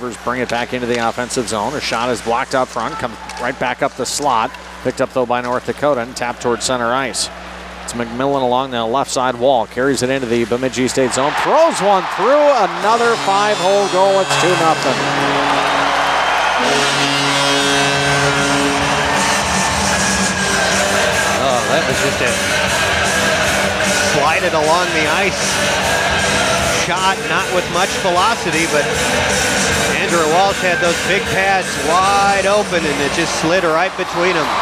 Beavers bring it back into the offensive zone. A shot is blocked up front, comes right back up the slot. Picked up, though, by North Dakota and tapped towards center ice. It's McMillan along the left side wall. Carries it into the Bemidji State zone. Throws one through. Another 5-hole goal. It's 2-0. Oh, that was just a slide it along the ice shot, not with much velocity, but Andrew Walsh had those big pads wide open, and it just slid right between them.